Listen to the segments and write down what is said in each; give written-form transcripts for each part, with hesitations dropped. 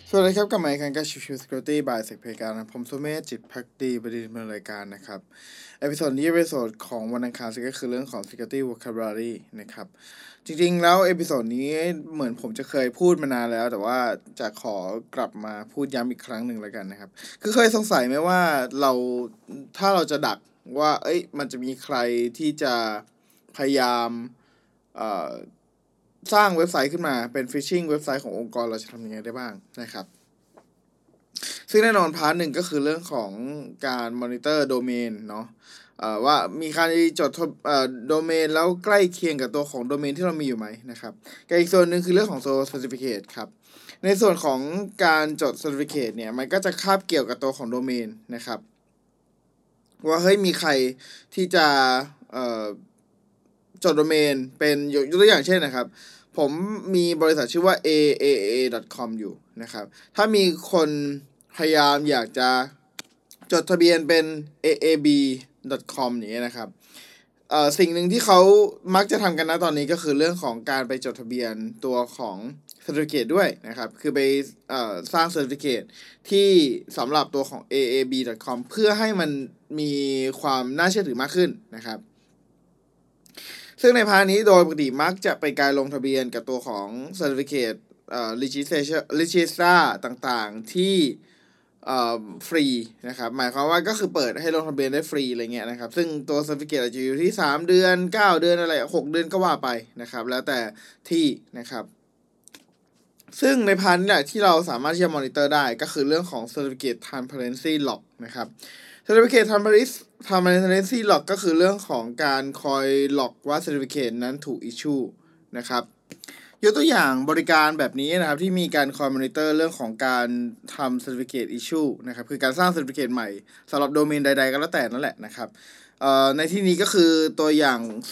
สวัสดีครับกลับมาอีกครั้งกับชิว Security by เซกเพการนะผมสุเมธจิตภักดีบดีดำเนินรายการนะครับเอพิโซดนี้เอพิโซดของวันอังคารก็คือเรื่องของ Security Vocabulary นะครับจริงๆแล้วเอพิโซดนี้เหมือนผมจะเคยพูดมานานแล้วแต่ว่าจะขอกลับมาพูดย้ำอีกครั้งหนึ่งแล้วกันนะครับคือเคยสงสัยไหมว่าถ้าเราจะดักว่ามันจะมีใครที่จะพยายามสร้างเว็บไซต์ขึ้นมาเป็นฟิชชิงเว็บไซต์ขององค์กรเราจะทำยังไงได้บ้างนะครับซึ่งแน่นอนพาร์ทหนึ่งก็คือเรื่องของการมอนิเตอร์โดเมนเนาะว่ามีการจดโดเมนแล้วใกล้เคียงกับตัวของโดเมนที่เรามีอยู่ไหมนะครับกับอีกส่วนหนึ่งคือเรื่องของ Certificate ครับในส่วนของการจด Certificate เนี่ยมันก็จะคาบเกี่ยวกับตัวของโดเมนนะครับว่ามีใครที่จะจดโดเมนเป็นยกตัวอย่างเช่นนะครับผมมีบริษัทชื่อว่า aaa.com อยู่นะครับถ้ามีคนพยายามอยากจะจดทะเบียนเป็น aab.com อย่างเงี้ยนะครับสิ่งหนึ่งที่เขามักจะทำกันนะตอนนี้ก็คือเรื่องของการไปจดทะเบียนตัวของ Certificate ด้วยนะครับคือไปสร้าง Certificate ที่สำหรับตัวของ aab.com เพื่อให้มันมีความน่าเชื่อถือมากขึ้นนะครับซึ่งในพาร์ทนี้โดยปกติมักจะเป็นการลงทะเบียนกับตัวของ Certificate Registra ต่างๆที่ฟรีนะครับหมายความว่าก็คือเปิดให้ลงทะเบียนได้ฟรีอะไรเงี้ยนะครับซึ่งตัว Certificate อาจจะอยู่ที่3 เดือน9 เดือนอะไร6 เดือนก็ว่าไปนะครับแล้วแต่ที่นะครับซึ่งในพาร์ทนี้แหละที่เราสามารถที่จะมอนิเตอร์ได้ก็คือเรื่องของ Certificate Transparency Log นะครับ Certificate Transparency Log ก็คือเรื่องของการคอยล็อกว่า Certificate นั้นถูก issue นะครับยกตัวอย่างบริการแบบนี้นะครับที่มีการคอยมอนิเตอร์เรื่องของการทำ Certificate Issue นะครับคือการสร้าง Certificate ใหม่สำหรับโดเมนใดๆก็แล้วแต่นั่นแหละนะครับในที่นี้ก็คือตัวอย่าง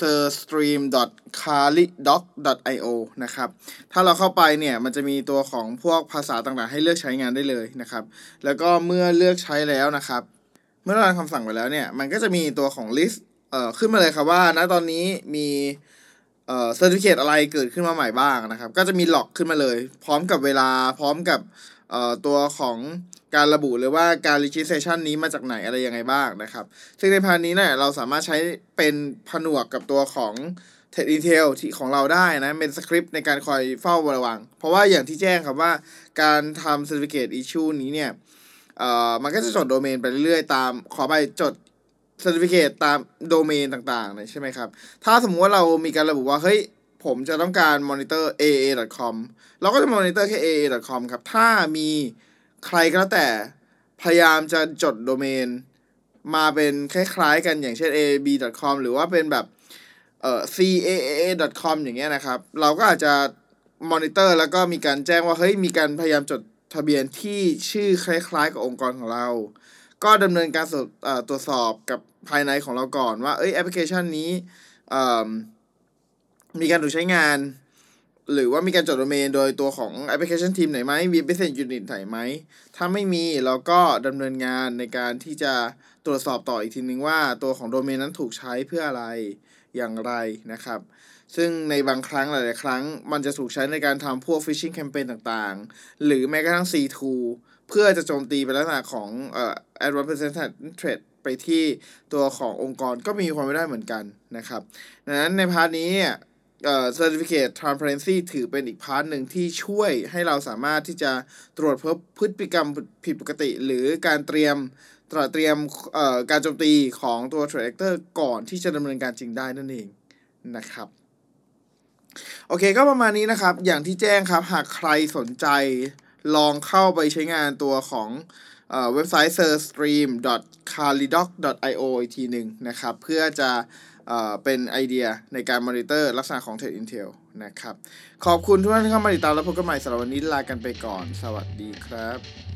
serstream.calidoc.io นะครับถ้าเราเข้าไปเนี่ยมันจะมีตัวของพวกภาษาต่างๆให้เลือกใช้งานได้เลยนะครับแล้วก็เมื่อเลือกใช้แล้วนะครับเมื่อเราคำสั่งไปแล้วเนี่ยมันก็จะมีตัวของ list ขึ้นมาเลยครับว่าณตอนนี้มีcertificate อะไรเกิดขึ้นมาใหม่บ้างนะครับก็จะมีล็อกขึ้นมาเลยพร้อมกับเวลาพร้อมกับตัวของการระบุเลยว่าการ registration นี้มาจากไหนอะไรยังไงบ้างนะครับซึ่งในพาร์ทนี้เนี่ยเราสามารถใช้เป็นผนวกกับตัวของ Threat Intel ที่ของเราได้นะเป็นสคริปต์ในการคอยเฝ้าระวังเพราะว่าอย่างที่แจ้งครับว่าการทำ certificate issue นี้เนี่ยมันก็จะจดโดเมนไปเรื่อยๆตามขอไปจดCertificate ตามโดเมนต่างๆใช่ไหมครับถ้าสมมุติว่าเรามีการระบุว่าผมจะต้องการมอนิเตอร์ aa.com เราก็จะมอนิเตอร์แค่ aa.com ครับถ้ามีใครก็แล้วแต่พยายามจะจดโดเมนมาเป็นคล้ายๆกันอย่างเช่น aab.com หรือว่าเป็นแบบcaa.com อย่างเงี้ยนะครับเราก็อาจจะมอนิเตอร์แล้วก็มีการแจ้งว่ามีการพยายามจดทะเบียนที่ชื่อคล้ายๆกับองค์กรของเราก็ดำเนินการตรวจสอบกับภายในของเราก่อนว่าแอปพลิเคชันนี้มีการถูกใช้งานหรือว่ามีการจดโดเมนโดยตัวของแอปพลิเคชันทีมไหนไหมมี business unit ไหนไหมถ้าไม่มีเราก็ดำเนินงานในการที่จะตรวจสอบต่ออีกทีนึงว่าตัวของโดเมนนั้นถูกใช้เพื่ออะไรอย่างไรนะครับซึ่งในบางครั้งหลายๆครั้งมันจะถูกใช้ในการทำพวก phishing campaign ต่างๆหรือแม้กระทั่ง C2 เพื่อจะโจมตีเป็นลักษณะของadvanced persistent threat ไปที่ตัวขององค์กรก็มีความไม่ได้เหมือนกันนะครับดังนั้นในพาร์ทนี้เนี่ยcertificate transparency ถือเป็นอีกพาร์ทหนึ่งที่ช่วยให้เราสามารถที่จะตรวจพบพฤติกรรมผิดปกติหรือการเตรียมการโจมตีของตัว threat actor ก่อนที่จะดำเนินการจริงได้นั่นเองนะครับโอเคก็ประมาณนี้นะครับอย่างที่แจ้งครับหากใครสนใจลองเข้าไปใช้งานตัวของเว็บไซต์ serstream.calidoc.io อีกทีหนึ่งนะครับเพื่อจะเป็นไอเดียในการมอนิเตอร์ลักษณะของ Threat Intel นะครับขอบคุณทุกท่านที่เข้ามาติดตามและพบกันใหม่สำหรับวันนี้ลากันไปก่อนสวัสดีครับ